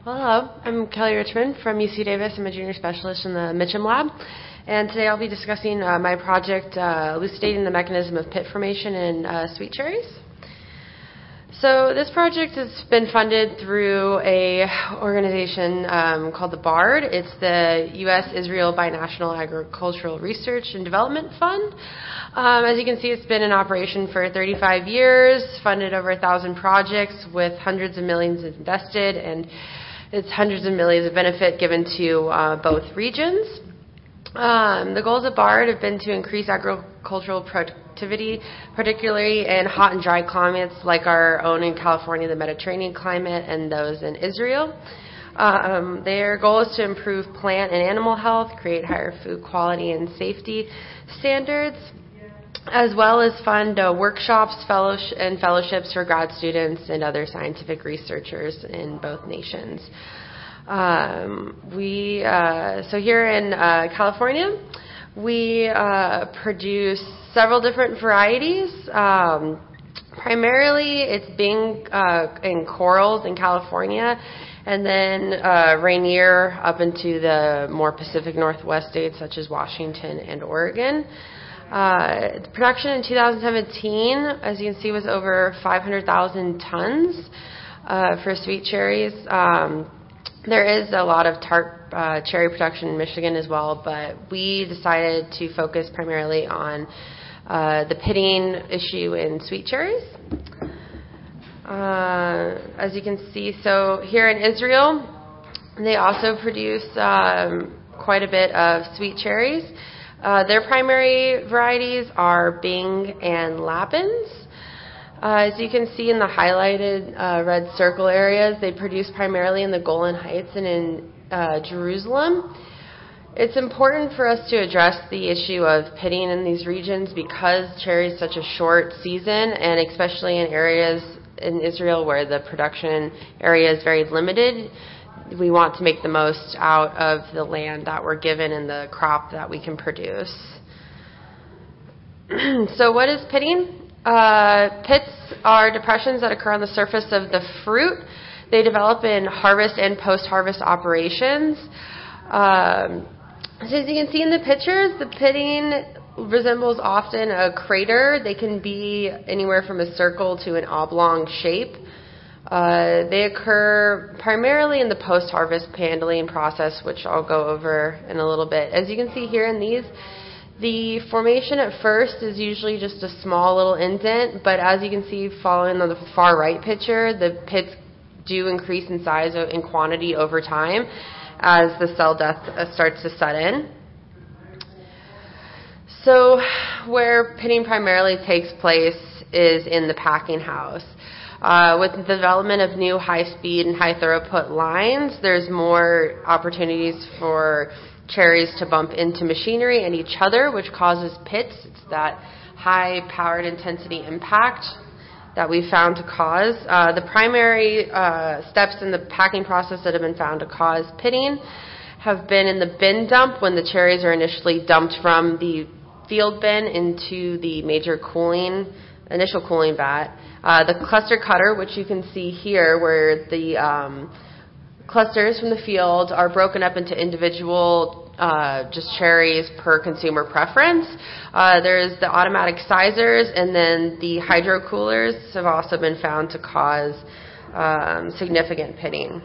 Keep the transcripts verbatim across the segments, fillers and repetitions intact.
Hello, I'm Kelly Richmond from U C Davis. I'm a junior specialist in the Mitchum Lab. And today I'll be discussing uh, my project uh, elucidating the mechanism of pit formation in uh, sweet cherries. So this project has been funded through a organization um, called the BARD. It's the U S Israel Binational Agricultural Research and Development Fund. Um, as you can see, it's been in operation for thirty-five years, funded over a thousand projects with hundreds of millions invested, and it's hundreds of millions of benefit given to uh, both regions. Um, the goals of BARD have been to increase agricultural productivity, particularly in hot and dry climates like our own in California, the Mediterranean climate, and those in Israel. Um, their goal is to improve plant and animal health, create higher food quality and safety standards, as well as fund uh, workshops fellowsh- and fellowships for grad students and other scientific researchers in both nations. Um, we uh, so here in uh, California, we uh, produce several different varieties. Um, primarily, it's being uh, in corals in California, and then uh, Rainier up into the more Pacific Northwest states such as Washington and Oregon. Uh, the production in two thousand seventeen, as you can see, was over five hundred thousand tons uh, for sweet cherries. Um, There is a lot of tart uh, cherry production in Michigan as well, but we decided to focus primarily on uh, the pitting issue in sweet cherries. Uh, as you can see, so here in Israel, they also produce um, quite a bit of sweet cherries. Uh, their primary varieties are Bing and Lapins. Uh, as you can see in the highlighted uh, red circle areas, they produce primarily in the Golan Heights and in uh, Jerusalem. It's important for us to address the issue of pitting in these regions because cherry is such a short season, and especially in areas in Israel where the production area is very limited, we want to make the most out of the land that we're given and the crop that we can produce. So what is pitting? Uh, pits are depressions that occur on the surface of the fruit. They develop in harvest and post-harvest operations. Um, so as you can see in the pictures, the pitting resembles often a crater. They can be anywhere from a circle to an oblong shape. Uh, they occur primarily in the post-harvest handling process, which I'll go over in a little bit. As you can see here in these, the formation at first is usually just a small little indent, but as you can see following on the far right picture, the pits do increase in size and quantity over time as the cell death starts to set in. So where pitting primarily takes place is in the packing house. Uh, with the development of new high-speed and high-throughput lines, there's more opportunities for cherries to bump into machinery and each other, which causes pits. It's that high powered intensity impact that we found to cause. Uh, the primary uh, steps in the packing process that have been found to cause pitting have been in the bin dump, when the cherries are initially dumped from the field bin into the major cooling, initial cooling vat. Uh, the cluster cutter, which you can see here, where the um, clusters from the field are broken up into individual uh, just cherries per consumer preference. Uh, there's the automatic sizers, and then the hydro coolers have also been found to cause um, significant pitting.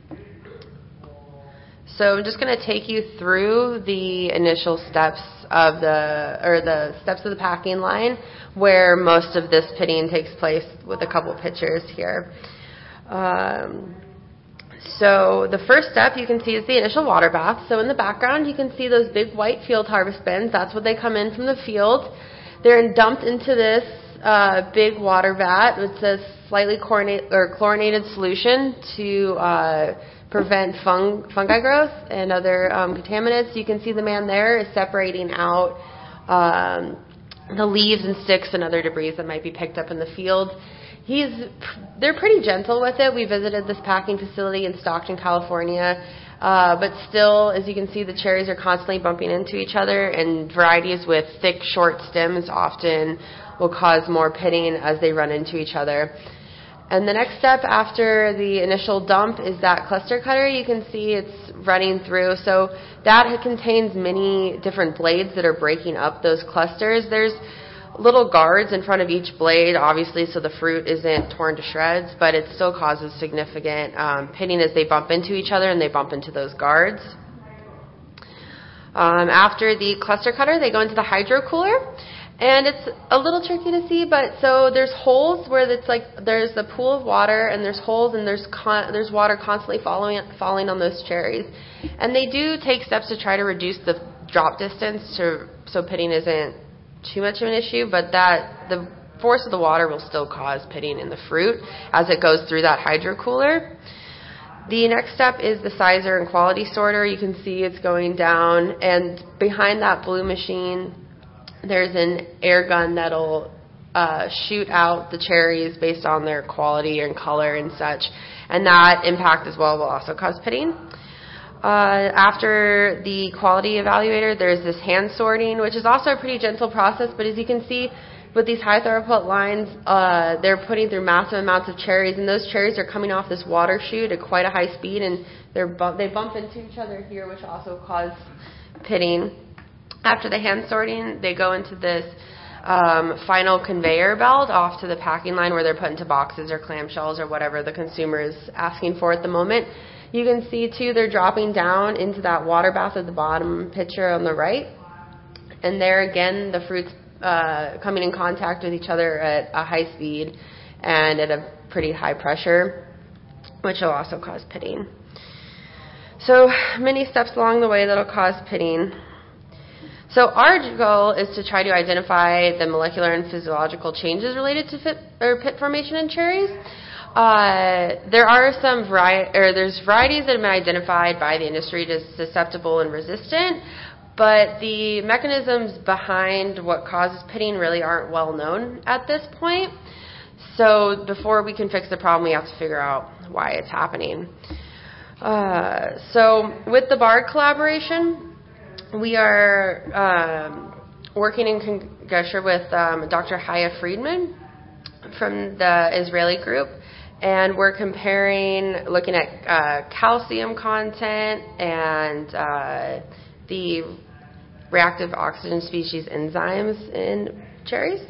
So I'm just going to take you through the initial steps of the, or the steps of the packing line, where most of this pitting takes place, with a couple pictures here. Um, So the first step you can see is the initial water bath. So in the background you can see those big white field harvest bins. That's what they come in from the field. They're dumped into this uh, big water vat with a slightly chlorinated, or chlorinated solution to uh, prevent fung, fungi growth and other um, contaminants. You can see the man there is separating out um, the leaves and sticks and other debris that might be picked up in the field. He's, they're pretty gentle with it. We visited this packing facility in Stockton, California, uh, but still, as you can see, the cherries are constantly bumping into each other, and varieties with thick, short stems often will cause more pitting as they run into each other. And the next step after the initial dump is that cluster cutter. You can see it's running through. So that contains many different blades that are breaking up those clusters. There's little guards in front of each blade, obviously, so the fruit isn't torn to shreds, but it still causes significant um, pitting as they bump into each other and they bump into those guards. Um, after the cluster cutter, they go into the hydro cooler. And it's a little tricky to see, but so there's holes where it's like there's a pool of water, and there's holes, and there's con- there's water constantly falling falling on those cherries. And they do take steps to try to reduce the drop distance to so pitting isn't too much of an issue, but that the force of the water will still cause pitting in the fruit as it goes through that hydro cooler. The next step is the sizer and quality sorter. You can see it's going down, and behind that blue machine, there's an air gun that'll uh, shoot out the cherries based on their quality and color and such, and that impact as well will also cause pitting. Uh, after the quality evaluator, there's this hand sorting, which is also a pretty gentle process, but as you can see, with these high throughput lines, uh, they're putting through massive amounts of cherries, and those cherries are coming off this water chute at quite a high speed, and they're bu- they bump into each other here, which also cause pitting. After the hand sorting, they go into this um, final conveyor belt off to the packing line where they're put into boxes or clamshells or whatever the consumer is asking for at the moment. You can see, too, they're dropping down into that water bath at the bottom picture on the right. And there, again, the fruit's uh, coming in contact with each other at a high speed and at a pretty high pressure, which will also cause pitting. So many steps along the way that will cause pitting. So our goal is to try to identify the molecular and physiological changes related to fit, or pit formation in cherries. Uh, there are some vari- or there's varieties that have been identified by the industry as susceptible and resistant, but the mechanisms behind what causes pitting really aren't well known at this point. So before we can fix the problem, we have to figure out why it's happening. Uh, so with the BARD collaboration, we are um, working in conjunction with um, Doctor Haya Friedman from the Israeli group, and we're comparing, looking at uh, calcium content and uh, the reactive oxygen species enzymes in cherries.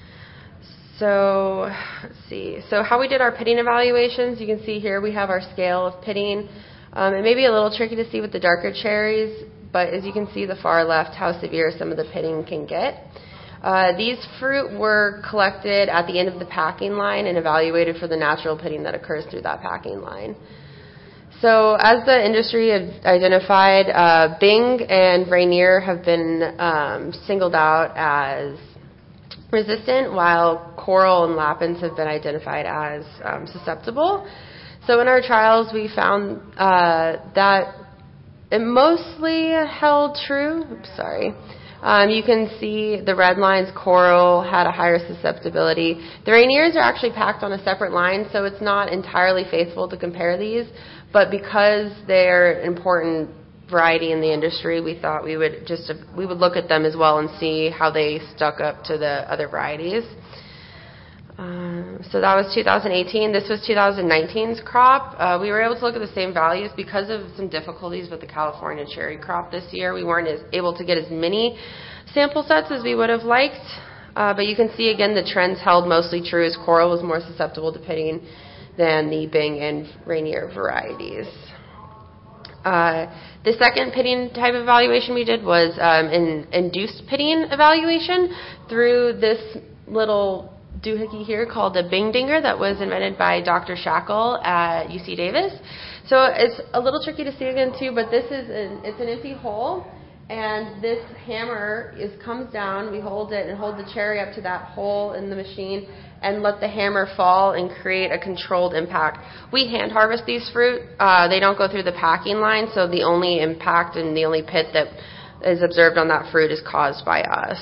So let's see. So how we did our pitting evaluations, you can see here we have our scale of pitting. Um, it may be a little tricky to see with the darker cherries, but as you can see the far left, how severe some of the pitting can get. Uh, these fruit were collected at the end of the packing line and evaluated for the natural pitting that occurs through that packing line. So as the industry has identified, uh, Bing and Rainier have been um, singled out as resistant, while Coral and Lapins have been identified as um, susceptible. So in our trials, we found uh, that it mostly held true. Oops, sorry. Um, you can see the red lines, Coral had a higher susceptibility. The Rainiers are actually packed on a separate line, so it's not entirely faithful to compare these. But because they're an important variety in the industry, we thought we would just we would look at them as well and see how they stuck up to the other varieties. Um, so that was two thousand eighteen. This was two thousand nineteen's crop. Uh, we were able to look at the same values because of some difficulties with the California cherry crop this year. We weren't as able to get as many sample sets as we would have liked. Uh, but you can see, again, the trends held mostly true as Coral was more susceptible to pitting than the Bing and Rainier varieties. Uh, the second pitting type of evaluation we did was um, an induced pitting evaluation through this little doohickey here called a Bing Dinger that was invented by Doctor Shackle at U C Davis. So it's a little tricky to see again too, but this is an, it's an empty hole, and this hammer is comes down. We hold it and hold the cherry up to that hole in the machine and let the hammer fall and create a controlled impact. We hand harvest these fruit. Uh, they don't go through the packing line, so the only impact and the only pit that is observed on that fruit is caused by us.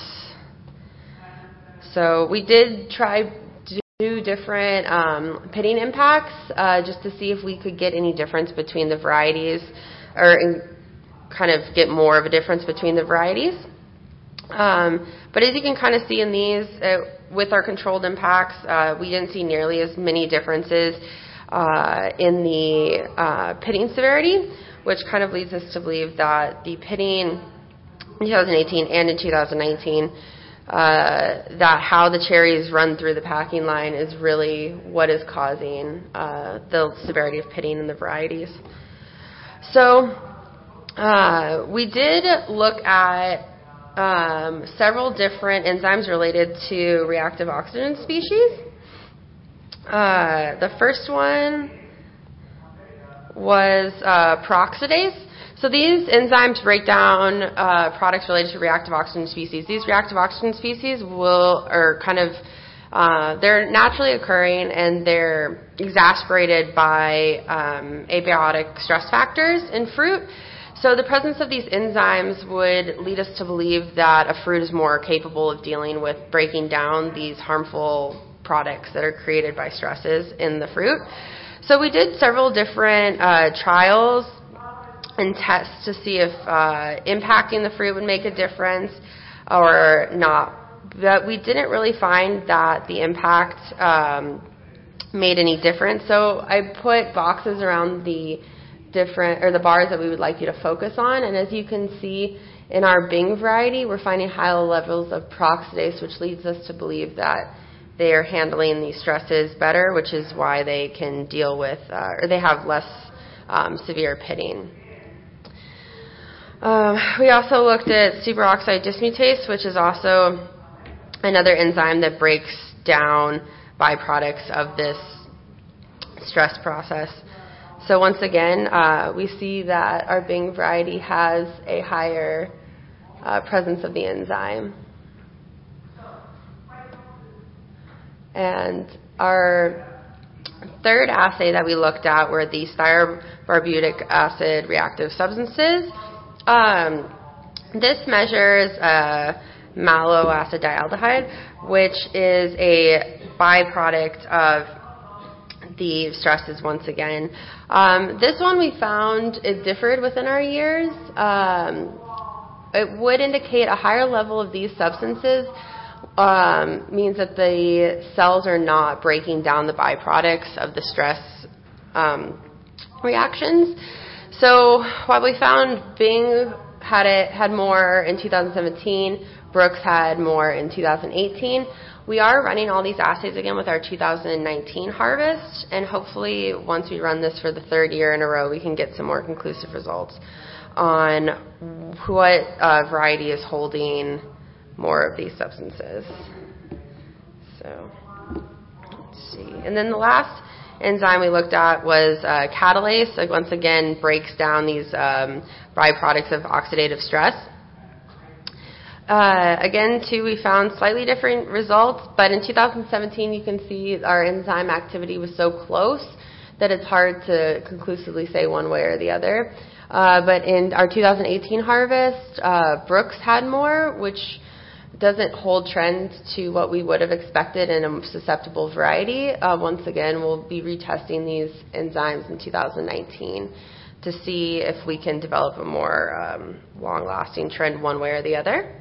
So we did try to do different um, pitting impacts uh, just to see if we could get any difference between the varieties, or in, kind of get more of a difference between the varieties. Um, but as you can kind of see in these, it, with our controlled impacts, uh, we didn't see nearly as many differences uh, in the uh, pitting severity, which kind of leads us to believe that the pitting in twenty eighteen and in two thousand nineteen, uh, that how the cherries run through the packing line is really what is causing uh, the severity of pitting in the varieties. So uh, we did look at um, several different enzymes related to reactive oxygen species. Uh, the first one was uh, peroxidase. So these enzymes break down uh, products related to reactive oxygen species. These reactive oxygen species will, are kind of, uh, they're naturally occurring and they're exacerbated by um, abiotic stress factors in fruit. So the presence of these enzymes would lead us to believe that a fruit is more capable of dealing with breaking down these harmful products that are created by stresses in the fruit. So we did several different uh, trials and tests to see if uh, impacting the fruit would make a difference or not. But we didn't really find that the impact um, made any difference. So I put boxes around the different, or the bars that we would like you to focus on. And as you can see in our Bing variety, we're finding high levels of peroxidase, which leads us to believe that they are handling these stresses better, which is why they can deal with, uh, or they have less um, severe pitting. Um, we also looked at superoxide dismutase, which is also another enzyme that breaks down byproducts of this stress process. So once again, uh, we see that our Bing variety has a higher uh, presence of the enzyme. And our third assay that we looked at were the styrbarbutic acid reactive substances. Um, this measures uh, malloacidialdehyde, which is a byproduct of the stresses once again. Um, this one we found it differed within our years. Um, it would indicate a higher level of these substances um, means that the cells are not breaking down the byproducts of the stress um, reactions. So while we found Bing had it had more in two thousand seventeen, Brooks had more in two thousand eighteen, we are running all these assays again with our two thousand nineteen harvest, and hopefully once we run this for the third year in a row, we can get some more conclusive results on what uh, variety is holding more of these substances. So let's see. And then the last enzyme we looked at was uh, catalase. Like once again, breaks down these um, byproducts of oxidative stress. Uh, again, too, we found slightly different results, but in two thousand seventeen, you can see our enzyme activity was so close that it's hard to conclusively say one way or the other. Uh, but in our two thousand eighteen harvest, uh, Brooks had more, which doesn't hold trend to what we would have expected in a susceptible variety. Uh, once again, we'll be retesting these enzymes in two thousand nineteen to see if we can develop a more um, long-lasting trend one way or the other.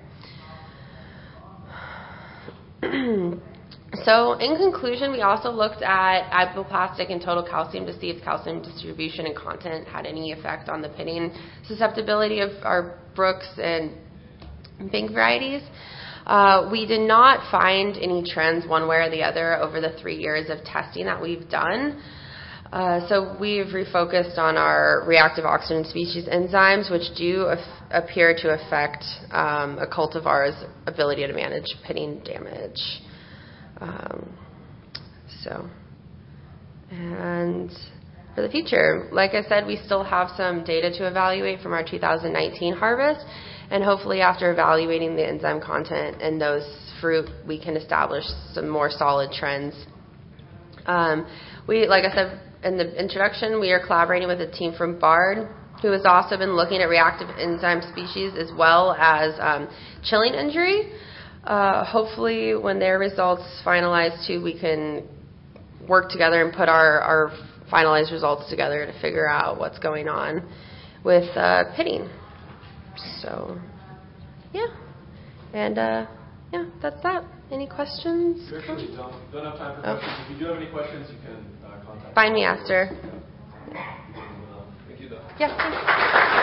So in conclusion, we also looked at apoplastic and total calcium to see if calcium distribution and content had any effect on the pitting susceptibility of our Brooks and Bing varieties. Uh, we did not find any trends one way or the other over the three years of testing that we've done. Uh, so we've refocused on our reactive oxygen species enzymes, which do af- appear to affect um, a cultivar's ability to manage pitting damage. Um, so, and for the future, like I said, we still have some data to evaluate from our two thousand nineteen harvest, and hopefully after evaluating the enzyme content in those fruit, we can establish some more solid trends. Um, we, like I said in the introduction, we are collaborating with a team from Bard, who has also been looking at reactive enzyme species as well as um, chilling injury. Uh, hopefully when their results finalize too, we can work together and put our, our finalized results together to figure out what's going on with uh, pitting. So, yeah. And uh, yeah, that's that. Any questions? We actually don't, don't have time for Oh. questions. If you do have any questions, you can uh, contact Find me us. after. Yeah. Thank you, though. Yeah, thanks.